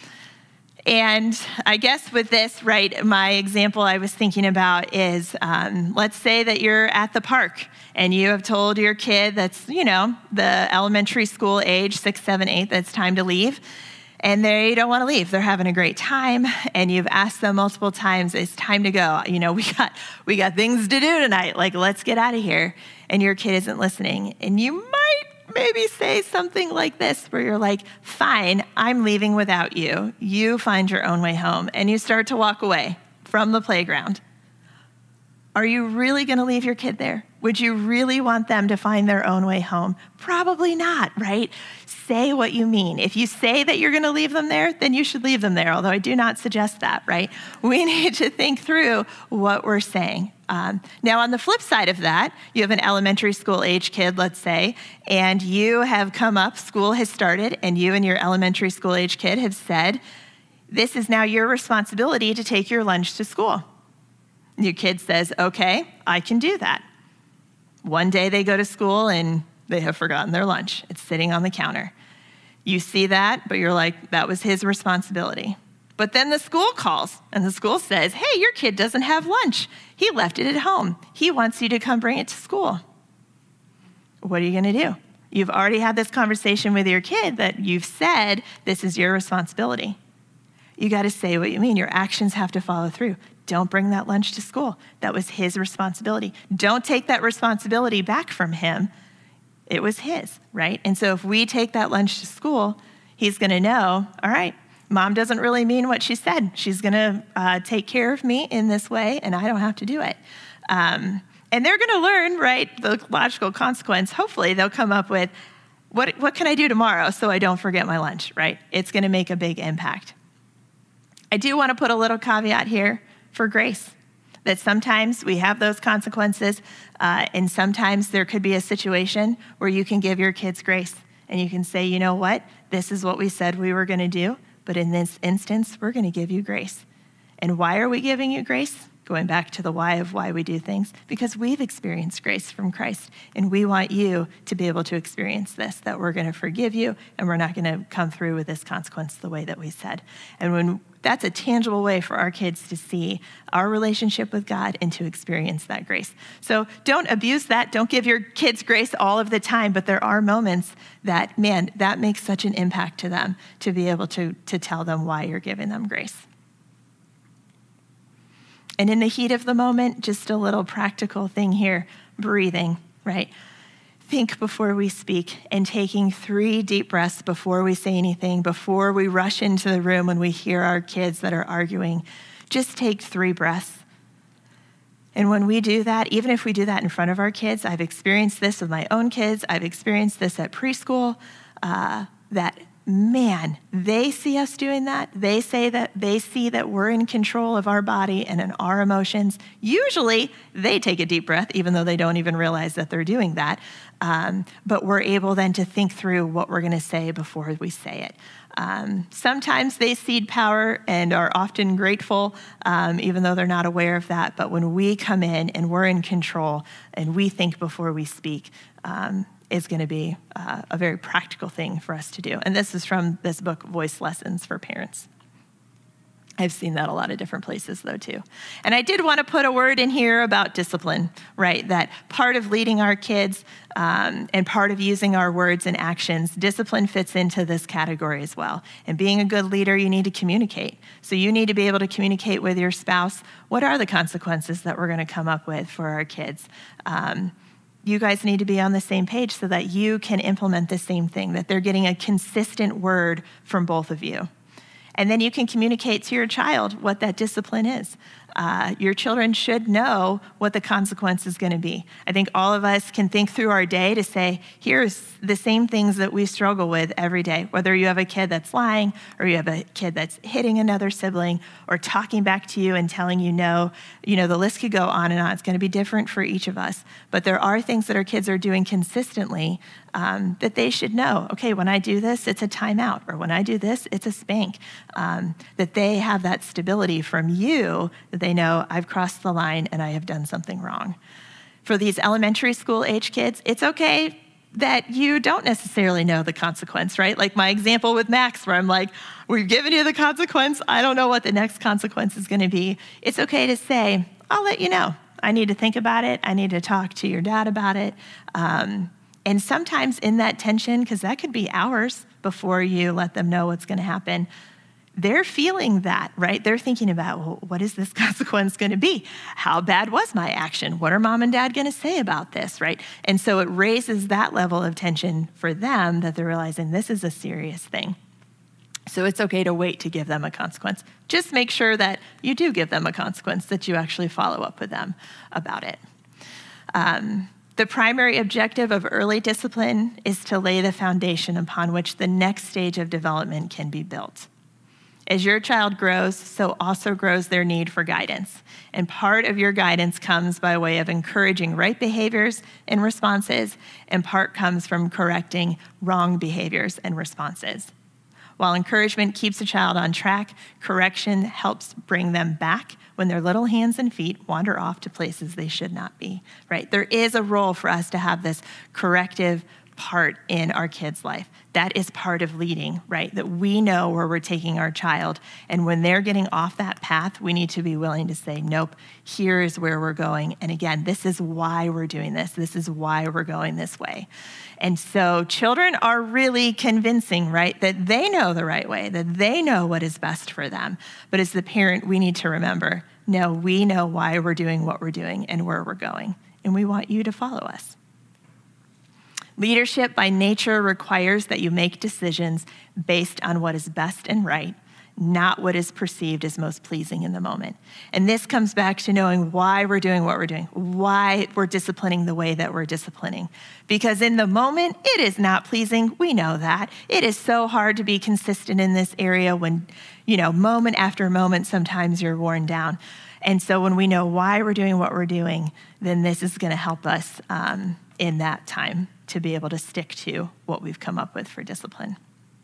And I guess with this, right, my example I was thinking about is, let's say that you're at the park and you have told your kid that's, the elementary school age, 6, 7, 8, that it's time to leave. And they don't want to leave. They're having a great time. And you've asked them multiple times, it's time to go. We got things to do tonight. Like, let's get out of here. And your kid isn't listening. And you might maybe say something like this, where you're like, fine, I'm leaving without you. You find your own way home. And you start to walk away from the playground. Are you really going to leave your kid there? Would you really want them to find their own way home? Probably not, right? Say what you mean. If you say that you're going to leave them there, then you should leave them there, although I do not suggest that, right? We need to think through what we're saying. Now, on the flip side of that, you have an elementary school age kid, let's say, and you have come up, school has started, and you and your elementary school age kid have said, this is now your responsibility to take your lunch to school. Your kid says, okay, I can do that. One day they go to school and they have forgotten their lunch. It's sitting on the counter. You see that, but you're like, that was his responsibility. But then the school calls and the school says, hey, your kid doesn't have lunch. He left it at home. He wants you to come bring it to school. What are you going to do? You've already had this conversation with your kid that you've said, this is your responsibility. You got to say what you mean. Your actions have to follow through. Don't bring that lunch to school. That was his responsibility. Don't take that responsibility back from him. It was his, right? And so if we take that lunch to school, he's going to know, all right, Mom doesn't really mean what she said. She's going to take care of me in this way, and I don't have to do it. And they're going to learn, right, the logical consequence. Hopefully they'll come up with, what can I do tomorrow so I don't forget my lunch, right? It's going to make a big impact. I do want to put a little caveat here for grace, that sometimes we have those consequences, and sometimes there could be a situation where you can give your kids grace, and you can say, you know what, this is what we said we were going to do, but in this instance, we're going to give you grace. And why are we giving you grace? Going back to the why of why we do things, because we've experienced grace from Christ, and we want you to be able to experience this, that we're going to forgive you, and we're not going to come through with this consequence the way that we said. And when that's a tangible way for our kids to see our relationship with God and to experience that grace. So don't abuse that. Don't give your kids grace all of the time, but there are moments that, man, that makes such an impact to them to be able to tell them why you're giving them grace. And in the heat of the moment, just a little practical thing here, breathing, right? Think before we speak, and taking 3 deep breaths before we say anything, before we rush into the room when we hear our kids that are arguing. Just take 3 breaths. And when we do that, even if we do that in front of our kids, I've experienced this with my own kids, I've experienced this at preschool, that man, they see us doing that. They say that they see that we're in control of our body and in our emotions. Usually they take a deep breath, even though they don't even realize that they're doing that. But we're able then to think through what we're going to say before we say it. Sometimes they cede power and are often grateful, even though they're not aware of that. But when we come in and we're in control and we think before we speak, is going to be a very practical thing for us to do. And this is from this book, Voice Lessons for Parents. I've seen that a lot of different places, though, too. And I did want to put a word in here about discipline, right? That part of leading our kids and part of using our words and actions, discipline fits into this category as well. And being a good leader, you need to communicate. So you need to be able to communicate with your spouse, what are the consequences that we're going to come up with for our kids? You guys need to be on the same page so that you can implement the same thing, that they're getting a consistent word from both of you. And then you can communicate to your child what that discipline is. Your children should know what the consequence is going to be. I think all of us can think through our day to say, here's the same things that we struggle with every day, whether you have a kid that's lying or you have a kid that's hitting another sibling or talking back to you and telling you no. You know, the list could go on and on. It's going to be different for each of us. But there are things that our kids are doing consistently that they should know. Okay, when I do this, it's a timeout. Or when I do this, it's a spank. That they have that stability from you, that they know I've crossed the line and I have done something wrong. For these elementary school age kids, it's okay that you don't necessarily know the consequence, right? Like my example with Max, where I'm like, we've given you the consequence. I don't know what the next consequence is going to be. It's okay to say, I'll let you know. I need to think about it. I need to talk to your dad about it. And sometimes in that tension, because that could be hours before you let them know what's going to happen, they're feeling that, right? They're thinking about, well, what is this consequence going to be? How bad was my action? What are mom and dad going to say about this, right? And so it raises that level of tension for them that they're realizing this is a serious thing. So it's okay to wait to give them a consequence. Just make sure that you do give them a consequence, that you actually follow up with them about it. The primary objective of early discipline is to lay the foundation upon which the next stage of development can be built. As your child grows, so also grows their need for guidance. And part of your guidance comes by way of encouraging right behaviors and responses, and part comes from correcting wrong behaviors and responses. While encouragement keeps a child on track, correction helps bring them back when their little hands and feet wander off to places they should not be, right? There is a role for us to have this corrective part in our kids' life. That is part of leading, right? That we know where we're taking our child. And when they're getting off that path, we need to be willing to say, nope, here is where we're going. And again, this is why we're doing this. This is why we're going this way. And so children are really convincing, right? That they know the right way, that they know what is best for them. But as the parent, we need to remember, no, we know why we're doing what we're doing and where we're going. And we want you to follow us. Leadership by nature requires that you make decisions based on what is best and right, not what is perceived as most pleasing in the moment. And this comes back to knowing why we're doing what we're doing, why we're disciplining the way that we're disciplining. Because in the moment, it is not pleasing. We know that. It is so hard to be consistent in this area when, moment after moment, sometimes you're worn down. And so when we know why we're doing what we're doing, then this is going to help us in that time to be able to stick to what we've come up with for discipline.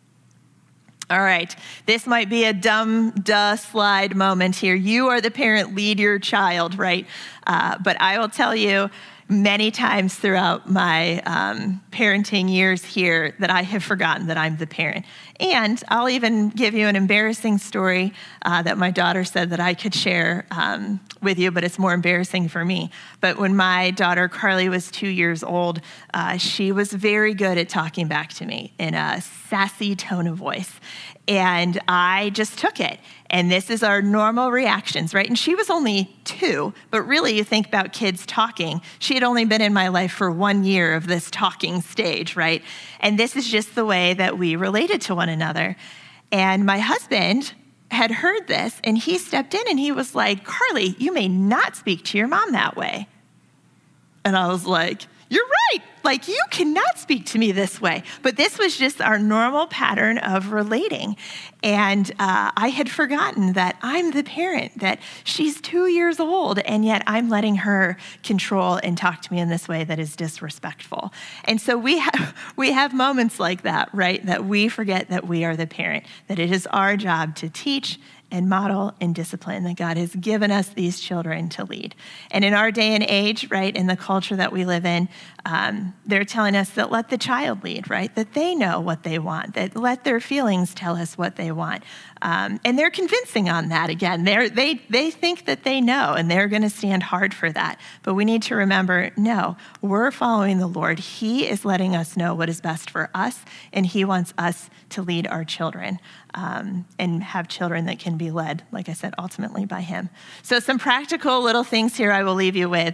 All right, this might be a dumb, slide moment here. You are the parent, lead your child, right? But I will tell you many times throughout my parenting years here that I have forgotten that I'm the parent. And I'll even give you an embarrassing story that my daughter said that I could share with you, but it's more embarrassing for me. But when my daughter Carly was 2 years old, she was very good at talking back to me in a sassy tone of voice. And I just took it. And this is our normal reactions, right? And she was only 2, but really you think about kids talking. She had only been in my life for 1 year of this talking stage, right? And this is just the way that we related to one another. And my husband had heard this, and he stepped in and he was like, Carly, you may not speak to your mom that way. And I was like, you're right. Like, you cannot speak to me this way. But this was just our normal pattern of relating. And I had forgotten that I'm the parent, that she's 2 years old, and yet I'm letting her control and talk to me in this way that is disrespectful. And so we have moments like that, right? That we forget that we are the parent, that it is our job to teach and model and discipline, that God has given us these children to lead. And in our day and age, right, in the culture that we live in, they're telling us that let the child lead, right? That they know what they want, that let their feelings tell us what they want. And they're convincing on that again. They think that they know, and they're going to stand hard for that. But we need to remember, no, we're following the Lord. He is letting us know what is best for us, and he wants us to lead our children and have children that can be led, like I said, ultimately by him. So some practical little things here I will leave you with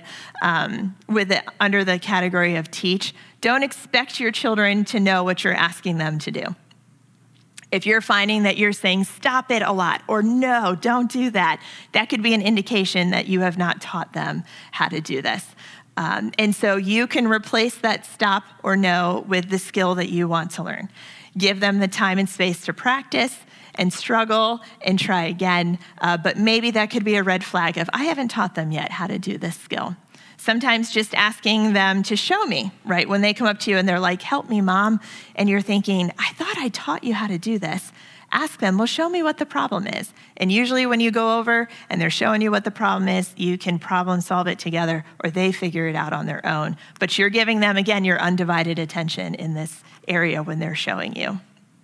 under the category of teach. Don't expect your children to know what you're asking them to do. If you're finding that you're saying, stop it a lot, or no, don't do that, that could be an indication that you have not taught them how to do this. And so you can replace that stop or no with the skill that you want to learn. Give them the time and space to practice and struggle and try again. But maybe that could be a red flag of, I haven't taught them yet how to do this skill. Sometimes just asking them to show me, right? When they come up to you and they're like, help me, Mom. And you're thinking, I thought I taught you how to do this. Ask them, well, show me what the problem is. And usually when you go over and they're showing you what the problem is, you can problem solve it together, or they figure it out on their own. But you're giving them, again, your undivided attention in this area when they're showing you.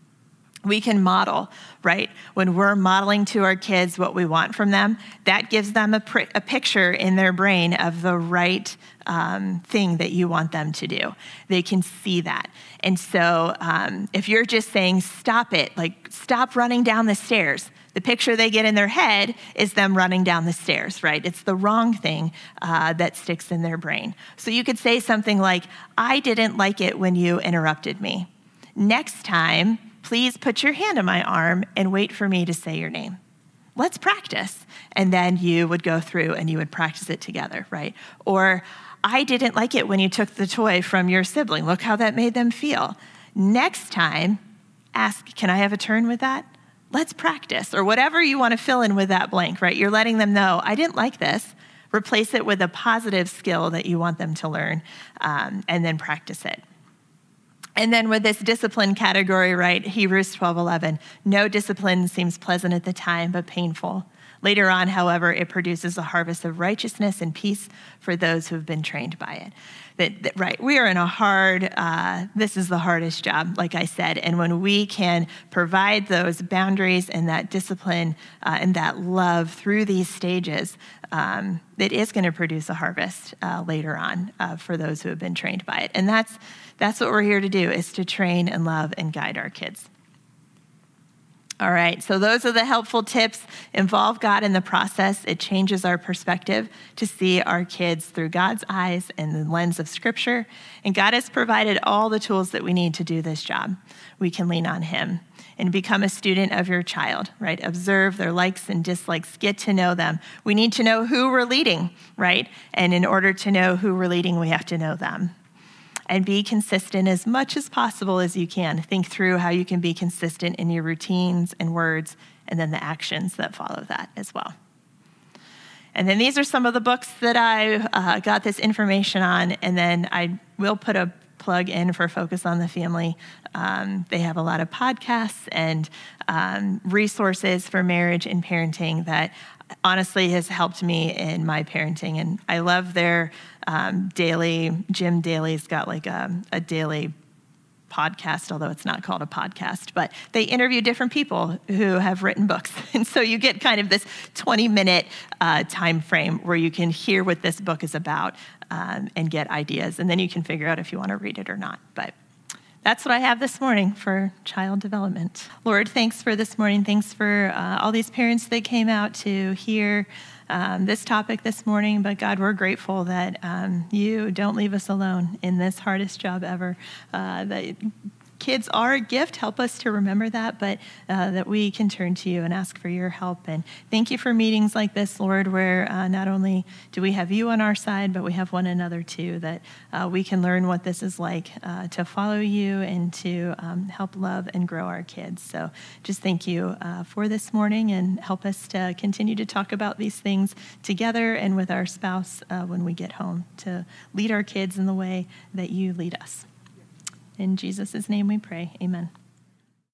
We can model, right? When we're modeling to our kids what we want from them, that gives them a picture in their brain of the right thing that you want them to do. They can see that. And so if you're just saying, stop it, like stop running down the stairs, the picture they get in their head is them running down the stairs, right? It's the wrong thing that sticks in their brain. So you could say something like, I didn't like it when you interrupted me. Next time, please put your hand on my arm and wait for me to say your name. Let's practice. And then you would go through and you would practice it together, right? Or, I didn't like it when you took the toy from your sibling. Look how that made them feel. Next time, ask, can I have a turn with that? Let's practice. Or whatever you want to fill in with that blank, right? You're letting them know, I didn't like this. Replace it with a positive skill that you want them to learn, and then practice it. And then with this discipline category, right, Hebrews 12:11, no discipline seems pleasant at the time, but painful. Later on, however, it produces a harvest of righteousness and peace for those who have been trained by it. Right, we are in a hard, this is the hardest job, like I said. And when we can provide those boundaries and that discipline and that love through these stages, it is going to produce a harvest later on for those who have been trained by it. And that's what we're here to do, is to train and love and guide our kids. All right, so those are the helpful tips. Involve God in the process. It changes our perspective to see our kids through God's eyes and the lens of Scripture. And God has provided all the tools that we need to do this job. We can lean on Him and become a student of your child, right? Observe their likes and dislikes, get to know them. We need to know who we're leading, right? And in order to know who we're leading, we have to know them. And be consistent as much as possible as you can. Think through how you can be consistent in your routines and words, and then the actions that follow that as well. And then these are some of the books that I got this information on, and then I will put a plug in for Focus on the Family. They have a lot of podcasts and resources for marriage and parenting that honestly has helped me in my parenting. And I love their daily, Jim Daly's got like a daily podcast, although it's not called a podcast, but they interview different people who have written books. And so you get kind of this 20-minute time frame where you can hear what this book is about and get ideas. And then you can figure out if you want to read it or not. But that's what I have this morning for child development. Lord, thanks for this morning. Thanks for all these parents that came out to hear this topic this morning. But God, we're grateful that you don't leave us alone in this hardest job ever. That kids are a gift. Help us to remember that, but that we can turn to you and ask for your help. And thank you for meetings like this, Lord, where not only do we have you on our side, but we have one another too, that we can learn what this is like to follow you and to help love and grow our kids. So just thank you for this morning, and help us to continue to talk about these things together and with our spouse when we get home, to lead our kids in the way that you lead us. In Jesus' name we pray, amen.